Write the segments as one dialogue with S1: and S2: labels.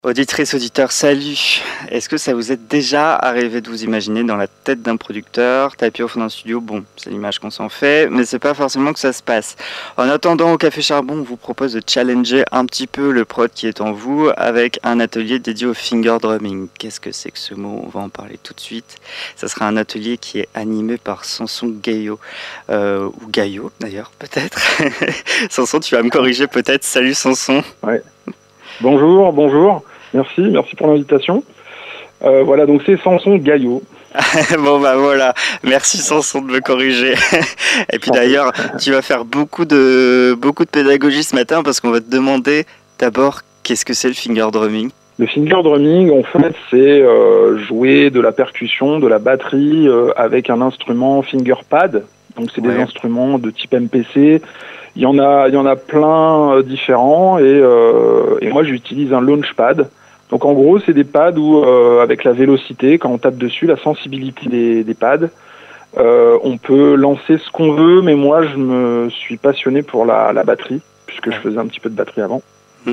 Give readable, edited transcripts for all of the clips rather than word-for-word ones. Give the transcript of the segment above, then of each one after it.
S1: Auditrice, auditeur, salut! Est-ce que ça vous est déjà arrivé de vous imaginer dans la tête d'un producteur, tapis au fond d'un studio? Bon, c'est l'image qu'on s'en fait, mais c'est pas forcément que ça se passe. En attendant, au Café Charbon, on vous propose de challenger un petit peu le prod qui est en vous avec un atelier dédié au finger drumming. Qu'est-ce que c'est que ce mot? On va en parler tout de suite. Ça sera un atelier qui est animé par Samson Gaillot, ou Gaillot d'ailleurs, peut-être. Samson, tu vas me corriger peut-être. Salut Samson!
S2: Ouais. Bonjour. Merci pour l'invitation. Voilà, donc c'est Samson Gaillot.
S1: Bon bah voilà, merci Samson de me corriger. Et puis d'ailleurs, tu vas faire beaucoup de pédagogie ce matin parce qu'on va te demander d'abord qu'est-ce que c'est le finger drumming.
S2: Le finger drumming, en fait, c'est jouer de la percussion, de la batterie avec un instrument fingerpad. Donc c'est des instruments de type MPC. Il y en a plein différents et moi j'utilise un launchpad. Donc en gros c'est des pads où avec la vélocité, quand on tape dessus, la sensibilité des pads, on peut lancer ce qu'on veut, mais moi je me suis passionné pour la batterie, puisque je faisais un petit peu de batterie avant.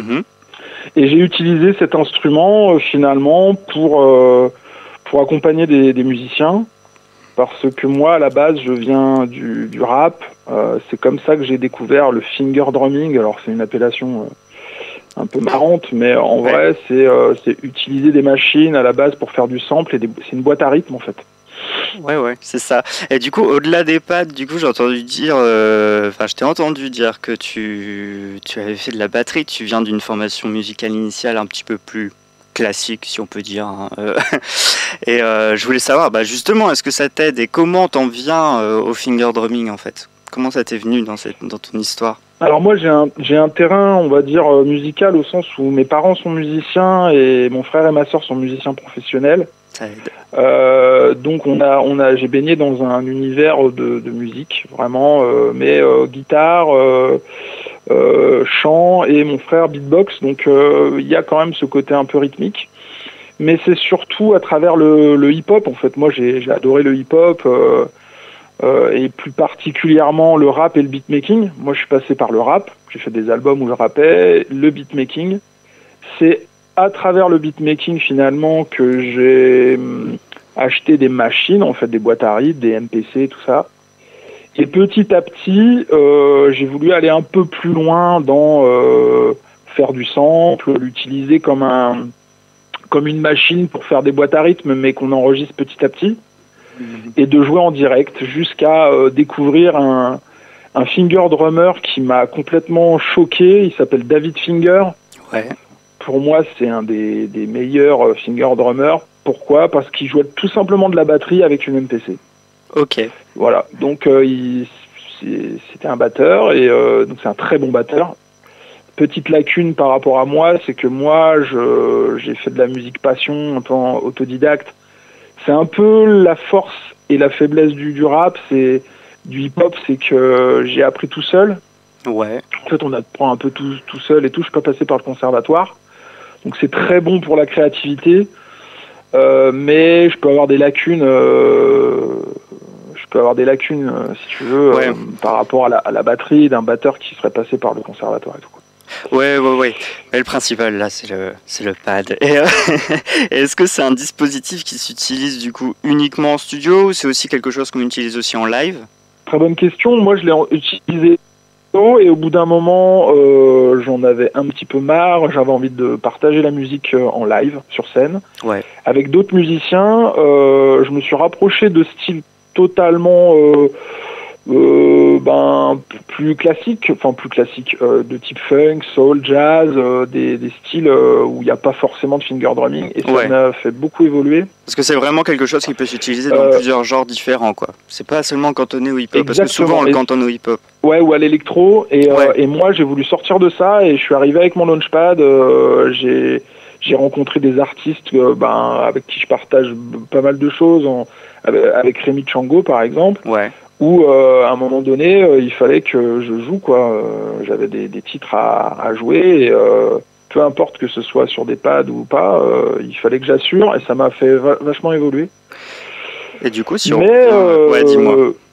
S2: Et j'ai utilisé cet instrument finalement pour accompagner des musiciens. Parce que moi, à la base, je viens du rap. C'est comme ça que j'ai découvert le finger drumming. Alors, c'est une appellation un peu marrante, mais en vrai, c'est utiliser des machines à la base pour faire du sample. Et c'est une boîte à rythme, en fait.
S1: Ouais, c'est ça. Et du coup, au-delà des pads, j'ai entendu dire, je t'ai entendu dire que tu avais fait de la batterie. Tu viens d'une formation musicale initiale un petit peu plus classique, si on peut dire. Et je voulais savoir, justement, est-ce que ça t'aide et comment t'en viens au finger drumming en fait? Comment ça t'est venu dans ton histoire?
S2: Alors moi, j'ai un terrain, on va dire, musical au sens où mes parents sont musiciens et mon frère et ma sœur sont musiciens professionnels.
S1: Ça aide.
S2: Donc j'ai baigné dans un univers de musique, vraiment, mais guitare, chant et mon frère beatbox. Donc il y a quand même ce côté un peu rythmique. Mais c'est surtout à travers le hip-hop. En fait, moi, j'ai adoré le hip-hop et plus particulièrement le rap et le beatmaking. Moi, je suis passé par le rap. J'ai fait des albums où je rappais. Le beatmaking, c'est à travers le beatmaking finalement que j'ai acheté des machines, en fait, des boîtes à rythme, des MPC, tout ça. Et petit à petit, j'ai voulu aller un peu plus loin dans faire du sample, l'utiliser comme une machine pour faire des boîtes à rythme, mais qu'on enregistre petit à petit, et de jouer en direct jusqu'à découvrir un finger drummer qui m'a complètement choqué. Il s'appelle David Finger.
S1: Ouais.
S2: Pour moi, c'est un des meilleurs finger drummers. Pourquoi? Parce qu'il jouait tout simplement de la batterie avec une MPC.
S1: Ok.
S2: Voilà, donc c'était un batteur, et donc c'est un très bon batteur. Petite lacune par rapport à moi, c'est que moi, j'ai fait de la musique passion, un peu en autodidacte. C'est un peu la force et la faiblesse du rap, c'est du hip-hop, c'est que j'ai appris tout seul.
S1: Ouais.
S2: En fait, on apprend un peu tout seul et tout. Je suis pas passé par le conservatoire, donc c'est très bon pour la créativité, mais je peux avoir des lacunes. Si tu veux, par rapport à la batterie d'un batteur qui serait passé par le conservatoire et tout.
S1: Ouais. Mais le principal là, c'est le pad. Et est-ce que c'est un dispositif qui s'utilise du coup uniquement en studio ou c'est aussi quelque chose qu'on utilise aussi en live?
S2: Très bonne question. Moi, je l'ai utilisé et au bout d'un moment, j'en avais un petit peu marre. J'avais envie de partager la musique en live, sur scène, avec d'autres musiciens. Je me suis rapproché de styles totalement plus classique, de type funk, soul, jazz, des styles où il n'y a pas forcément de finger drumming, et ça m'a fait beaucoup évoluer.
S1: Parce que c'est vraiment quelque chose qui peut s'utiliser dans plusieurs genres différents, quoi. C'est pas seulement cantonné au hip-hop, parce que souvent on le cantonne au hip-hop.
S2: Ouais, ou à l'électro, et moi j'ai voulu sortir de ça, et je suis arrivé avec mon launchpad, j'ai rencontré des artistes avec qui je partage pas mal de choses, avec Rémi Tchango par exemple. Où à un moment donné, il fallait que je joue, quoi. J'avais des titres à jouer, et peu importe que ce soit sur des pads ou pas, il fallait que j'assure, et ça m'a fait vachement évoluer.
S1: Et du coup,
S2: dis-moi.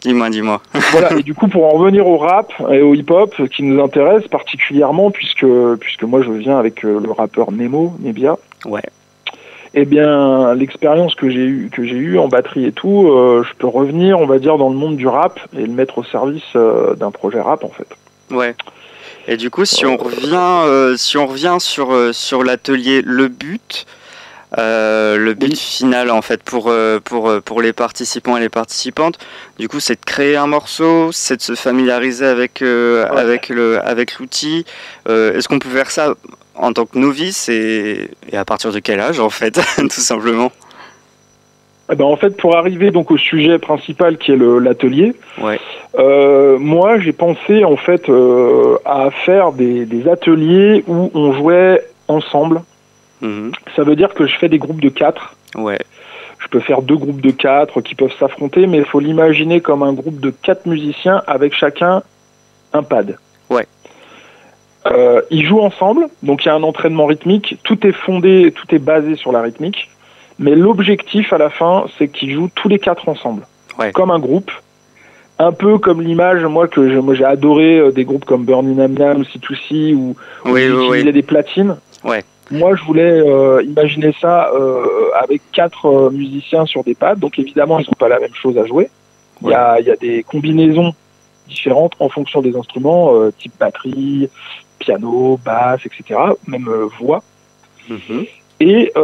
S1: Dis-moi.
S2: Voilà, et du coup, pour en revenir au rap et au hip-hop, qui nous intéresse particulièrement, puisque moi je viens avec le rappeur Nebia.
S1: Ouais.
S2: Eh bien, l'expérience que j'ai eue en batterie et tout, je peux revenir, on va dire, dans le monde du rap et le mettre au service d'un projet rap, en fait.
S1: Ouais. Et du coup, si on revient sur l'atelier, le but final en fait pour les participants et les participantes, du coup, c'est de créer un morceau, c'est de se familiariser avec l'outil. Est-ce qu'on peut faire ça en tant que novice et à partir de quel âge en fait, tout simplement?
S2: Eh ben, en fait, pour arriver donc au sujet principal qui est l'atelier,
S1: ouais.
S2: Moi j'ai pensé en fait à faire des ateliers où on jouait ensemble. Ça veut dire que je fais des groupes de 4.
S1: Ouais.
S2: Je peux faire 2 groupes de 4 qui peuvent s'affronter, mais il faut l'imaginer comme un groupe de 4 musiciens avec chacun un pad.
S1: Ouais.
S2: Ils jouent ensemble, donc il y a un entraînement rythmique. Tout est basé sur la rythmique. Mais l'objectif à la fin, c'est qu'ils jouent tous les 4 ensemble, comme un groupe. Un peu comme l'image, moi j'ai adoré des groupes comme Burning Nam, C2C, où ils utilisaient des platines.
S1: Ouais.
S2: Moi, je voulais imaginer ça avec 4 musiciens sur des pads. Donc, évidemment, ils n'ont pas la même chose à jouer. Il y a des combinaisons différentes en fonction des instruments, type batterie, piano, basse, etc., même voix. Et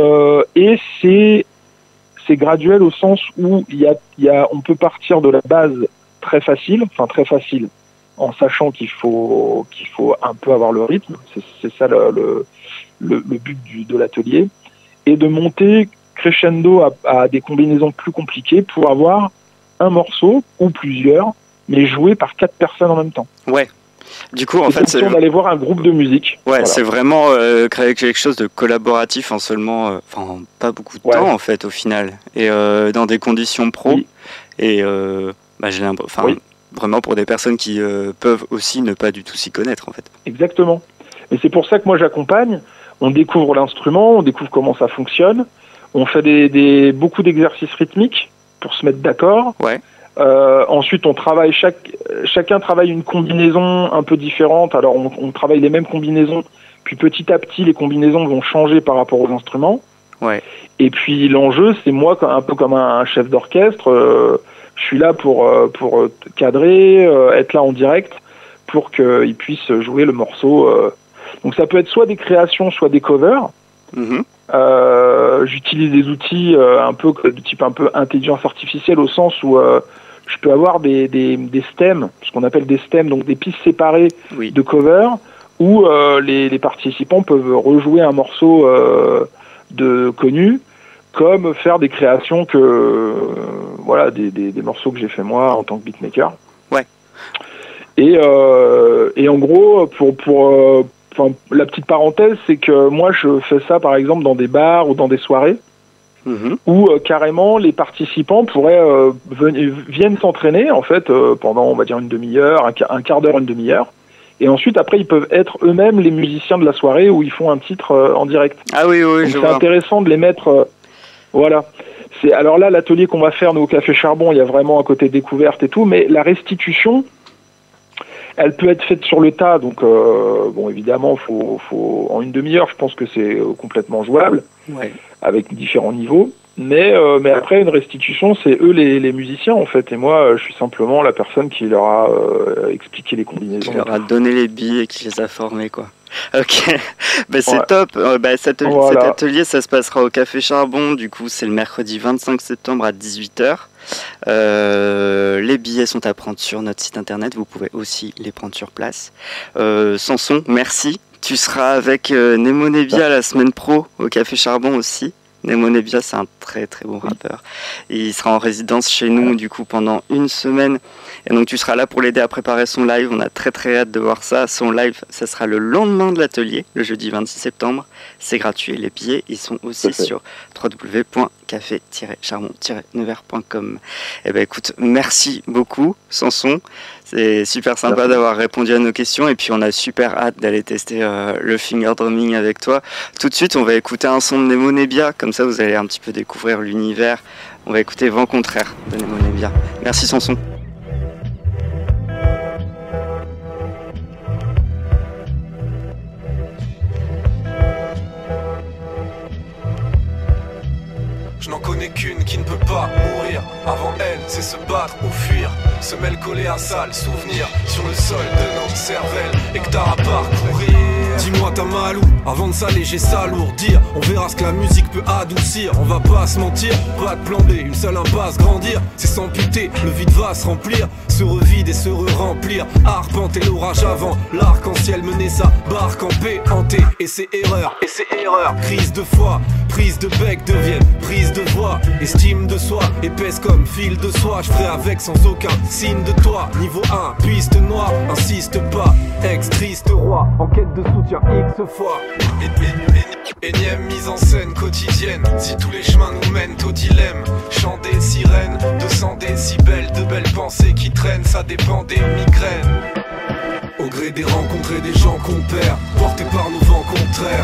S2: c'est graduel au sens où on peut partir de la base très facile, en sachant qu'il faut un peu avoir le rythme. C'est ça le but de l'atelier, et de monter crescendo à des combinaisons plus compliquées pour avoir un morceau ou plusieurs, mais joué par 4 personnes en même temps.
S1: Ouais. Du coup, en fait,
S2: c'est d'aller voir un groupe de musique.
S1: Ouais, voilà. C'est vraiment créer quelque chose de collaboratif en seulement, pas beaucoup de temps en fait au final, et dans des conditions pro. Oui. Et j'ai l'impression, vraiment pour des personnes qui peuvent aussi ne pas du tout s'y connaître en fait.
S2: Exactement. Et c'est pour ça que moi j'accompagne. On découvre l'instrument, on découvre comment ça fonctionne. On fait beaucoup d'exercices rythmiques pour se mettre d'accord.
S1: Ouais.
S2: Ensuite, on travaille chacun travaille une combinaison un peu différente. Alors, on travaille les mêmes combinaisons, puis petit à petit, les combinaisons vont changer par rapport aux instruments.
S1: Ouais.
S2: Et puis, l'enjeu, c'est moi, un peu comme un chef d'orchestre. Je suis là pour cadrer, être là en direct, pour qu'ils puissent jouer le morceau. Donc, ça peut être soit des créations, soit des covers. J'utilise des outils un peu de type un peu intelligence artificielle, au sens où je peux avoir des stems, ce qu'on appelle des stems, donc des pistes séparées de cover, où les participants peuvent rejouer un morceau connu, comme faire des créations des morceaux que j'ai fait moi en tant que beatmaker.
S1: Ouais.
S2: Et en gros, la petite parenthèse, c'est que moi je fais ça par exemple dans des bars ou dans des soirées où carrément les participants viennent s'entraîner en fait pendant, on va dire, une demi-heure, un quart d'heure, une demi-heure, et ensuite après ils peuvent être eux-mêmes les musiciens de la soirée où ils font un titre en direct.
S1: Ah oui,
S2: donc
S1: je
S2: c'est
S1: vois.
S2: Intéressant de les mettre. Voilà. Alors là, l'atelier qu'on va faire nous au Café Charbon, il y a vraiment un côté découverte et tout, mais la restitution, elle peut être faite sur le tas, donc évidemment, faut en une demi-heure, je pense que c'est complètement jouable, avec différents niveaux. Mais après, une restitution, c'est eux les musiciens en fait, et moi, je suis simplement la personne qui leur a expliqué les combinaisons.
S1: Qui leur a donné les billes et qui les a formés, quoi. Ok, c'est top. Cet atelier, ça se passera au Café Charbon. Du coup, c'est le mercredi 25 septembre à 18h. Les billets sont à prendre sur notre site internet. Vous pouvez aussi les prendre sur place. Samson, merci. Tu seras avec Nemo Nebia la semaine pro au Café Charbon aussi. Nemo Nebia, c'est un très très bon rappeur. Et il sera en résidence chez nous du coup pendant une semaine. Et donc tu seras là pour l'aider à préparer son live. On a très très hâte de voir ça. Son live, ça sera le lendemain de l'atelier, le jeudi 26 septembre. C'est gratuit. Les billets, ils sont aussi sur www.café-charbon-nevers.com. Eh ben écoute, merci beaucoup Samson. C'est super sympa d'avoir répondu à nos questions. Et puis on a super hâte d'aller tester le finger drumming avec toi. Tout de suite, on va écouter un son de Nemo Nebia. Comme ça, vous allez un petit peu découvrir l'univers. On va écouter Vent contraire de Nemo Nebia. Merci Samson.
S3: je n'en connais qu'une qui ne peut pas mourir. Avant elle, c'est se battre ou fuir. Semelle collée à sale souvenir sur le sol de notre cervelle. Hectare à parcourir. Dis-moi t'as mal où, avant de s'alléger, s'alourdir. On verra ce que la musique peut adoucir. On va pas se mentir, pas de plan B, une seule impasse, grandir. C'est s'amputer, le vide va se remplir. Se revide et se re-remplir. Arpenter l'orage avant, l'arc-en-ciel mener sa barque en paix, hanté. Et ses erreurs, crise de foi, prise de bec deviennent prise de voix. Estime de soi, épaisse comme fil de soie. Je ferai avec sans aucun signe de toi. Niveau 1, piste noire, insiste pas. Ex-triste roi, en quête de soutien X fois. Énième mise en scène quotidienne. Si tous les chemins nous mènent au dilemme. Chant des sirènes, 200 décibels. De belles pensées qui traînent, ça dépend des migraines. Au gré des rencontres et des gens qu'on perd, portés par nos vents contraires.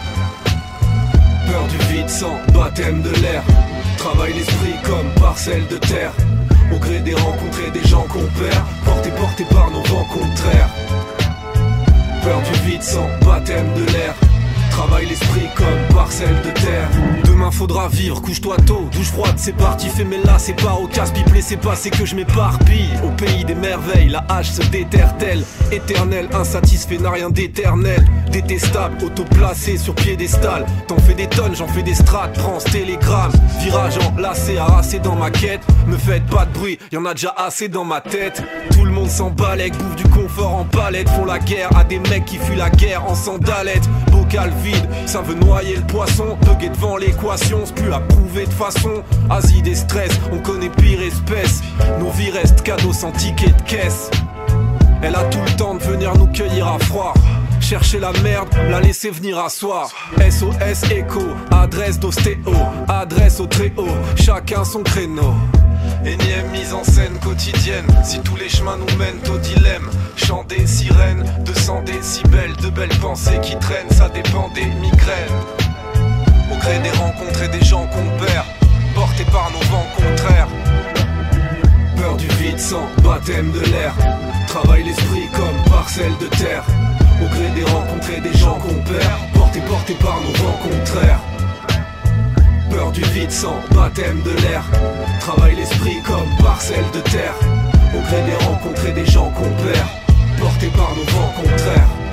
S3: Peur du vide sans baptême de l'air. Travaille l'esprit comme parcelle de terre. Au gré des rencontres et des gens qu'on perd, portés par nos vents contraires. Peur du vide sans baptême de l'air. Travaille l'esprit comme parcelle de terre. Demain faudra vivre, couche-toi tôt. Douche froide, c'est parti, fais mes là, c'est pas au casse-pipe, c'est pas, c'est que je m'éparpille. Au pays des merveilles, la hache se déterre-t-elle. Éternel, insatisfait, n'a rien d'éternel. Détestable, auto-placé sur piédestal. T'en fais des tonnes, j'en fais des strates, prends ce télégramme. Virage enlacé, harassé dans ma quête. Me faites pas de bruit, y'en a déjà assez dans ma tête. Tout le monde s'en balèque, bouffe du confort en palette. Font la guerre à des mecs qui fuient la guerre en sandalettes. Bocal vide, ça veut noyer le poisson. Buguer devant l'équation, c'est plus à prouver de façon. Asie des stress, on connaît pire espèce. Nos vies restent cadeaux sans ticket de caisse. Elle a tout le temps de venir nous cueillir à froid. Chercher la merde, la laisser venir asseoir. SOS écho, adresse d'ostéo, adresse au très haut, chacun son créneau. Énième mise en scène quotidienne. Si tous les chemins nous mènent au dilemme. Chant des sirènes, 200 décibels. De belles pensées qui traînent, ça dépend des migraines. Au gré des rencontres et des gens qu'on perd, portés par nos vents contraires. Peur du vide sans baptême de l'air. Travaille l'esprit comme parcelle de terre. Au gré des rencontres et des gens qu'on perd, portés par nos vents contraires. Peur du vide sans baptême de l'air. Travaille l'esprit comme parcelle de terre. Au gré des rencontres et des gens qu'on perd, portés par nos vents contraires.